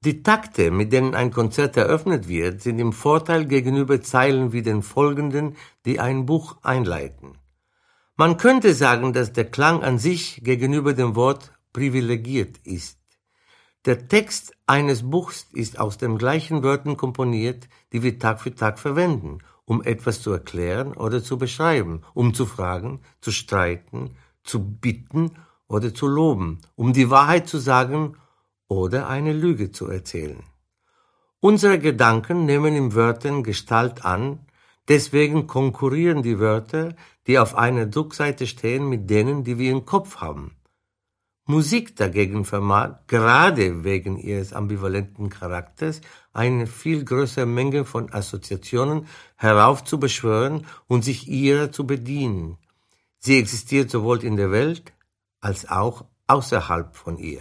Die Takte, mit denen ein Konzert eröffnet wird, sind im Vorteil gegenüber Zeilen wie den folgenden, die ein Buch einleiten. Man könnte sagen, dass der Klang an sich gegenüber dem Wort privilegiert ist. Der Text eines Buchs ist aus den gleichen Wörtern komponiert, die wir Tag für Tag verwenden, um etwas zu erklären oder zu beschreiben, um zu fragen, zu streiten, zu bitten oder zu loben, um die Wahrheit zu sagen oder eine Lüge zu erzählen. Unsere Gedanken nehmen in Wörtern Gestalt an, deswegen konkurrieren die Wörter, die auf einer Druckseite stehen, mit denen, die wir im Kopf haben. Musik dagegen vermag, gerade wegen ihres ambivalenten Charakters, eine viel größere Menge von Assoziationen heraufzubeschwören und sich ihrer zu bedienen. Sie existiert sowohl in der Welt als auch außerhalb von ihr.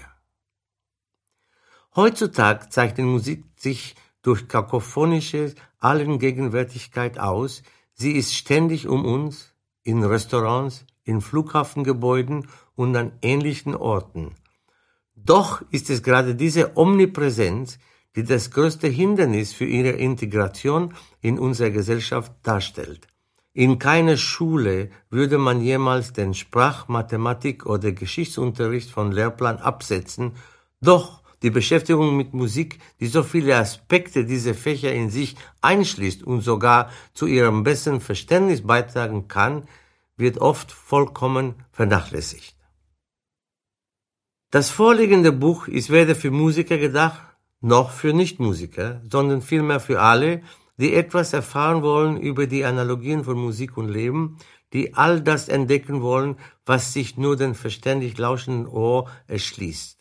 Heutzutage zeichnet Musik sich durch kakophonische Allengegenwärtigkeit aus. Sie ist ständig um uns, in Restaurants, in Flughafengebäuden und an ähnlichen Orten. Doch ist es gerade diese Omnipräsenz, die das größte Hindernis für ihre Integration in unsere Gesellschaft darstellt. In keiner Schule würde man jemals den Sprach-, Mathematik- oder Geschichtsunterricht von Lehrplan absetzen, doch die Beschäftigung mit Musik, die so viele Aspekte dieser Fächer in sich einschließt und sogar zu ihrem besseren Verständnis beitragen kann, wird oft vollkommen vernachlässigt. Das vorliegende Buch ist weder für Musiker gedacht, noch für Nichtmusiker, sondern vielmehr für alle, die etwas erfahren wollen über die Analogien von Musik und Leben, die all das entdecken wollen, was sich nur dem verständig lauschenden Ohr erschließt.